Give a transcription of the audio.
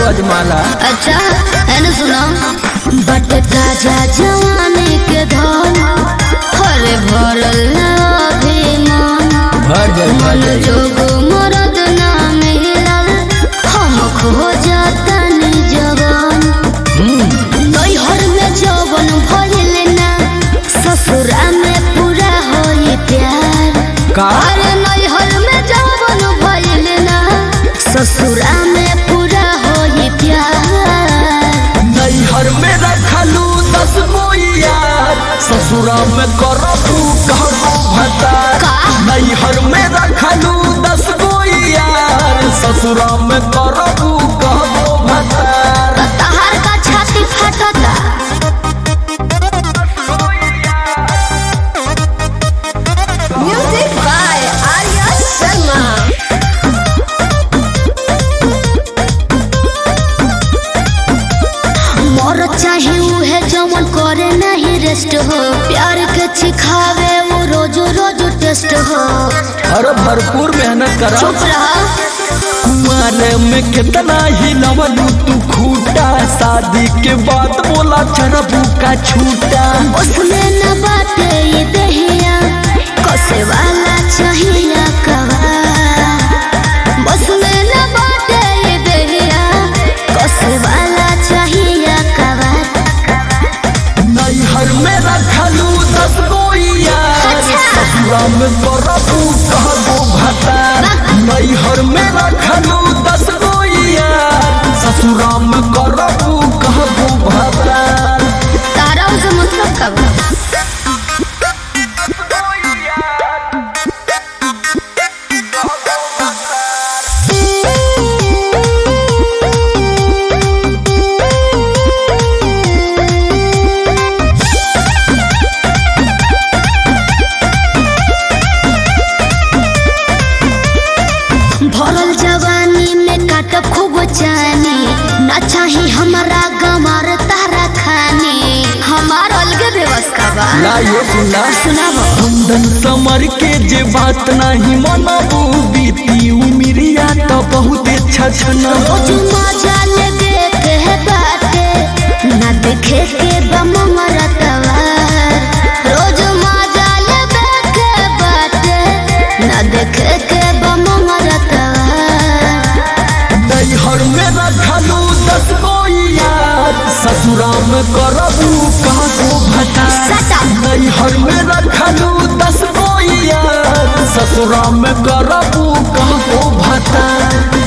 अजमाला। अच्छा है ना, सुना बट ताजा जवानी के धन हरे भरल अभिमान भर जाए जोग मरद ना मिलल हम खो जातनी जवान। नैहर में जवन भइल ना ससुरा में पूरा होई प्यार। अरे नैहर में जवन भइल ना ससुरा में पूरा होई प्यार। नैहर में रखलू 10 गो यार, ससुरा में करबू कहबो भतार। नैहर में रखलू 10 गो यार, ससुरा में करबू कहबो भतार। तहार का छाती फटता। Music by Arya Sharma. मोर चाहे उहे जवन करे नहीं रेस्ट हो, प्यार के सिखावे वो रोज रोज टेस्ट हो। अरे भरपूर मेहनत करा। चुप रहा। कुमारे में कितना ही लवलू तू खूटा, शादी के बाद बोला चरबू का छूटा। उसमें न बाटे ये दहिया कसे वाला चाहिए कवा। उसमें न बाटे ये दहिया कसे वाला चाहिए कवा। नैहर में रखलू 10 गो यार, ससुरा में करबू कहबो भतार। नैहर में रखलू 10 गो यार, ससुरा में करबू कहबो भतार। तारा उसे मतलब कब भरल जवानी में काटब खूब जानी ना चाही हमारा गमार तारा खानी। हमार अलगे व्यवस्था बा। ना ये सुनाबो। कुंदन समर के जे बात नहीं मनबू, बीती उमिरिया तो बहुत छछना। रोज मजा ले देखे है बाटे ना देखे के बम मरतवा। रोज मजा ले देखे बाटे ना देखे के बम मरतवा। नैहर में रखलू 10 गो यार, ससुरा में करबू कहबो भतार। नैहर में रखलू 10 गो यार, ससुरा में करबू कहबो भतार।